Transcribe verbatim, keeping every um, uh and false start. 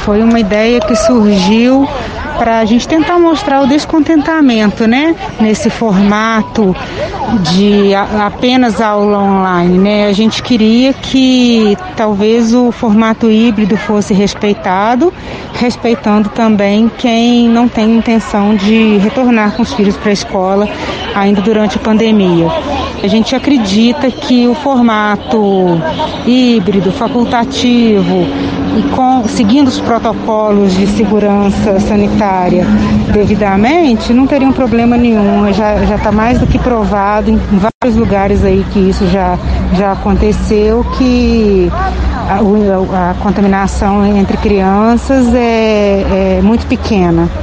Foi uma ideia que surgiu para a gente tentar mostrar o descontentamento, né, nesse formato de a, apenas aula online, né? A gente queria que talvez o formato híbrido fosse respeitado, respeitando também quem não tem intenção de retornar com os filhos para a escola ainda durante a pandemia. A gente acredita que o formato híbrido, facultativo e com, seguindo os protocolos de segurança sanitária devidamente, não teria um problema nenhum. Já já está mais do que provado em vários lugares aí que isso já, já aconteceu, que a, a contaminação entre crianças é, é muito pequena.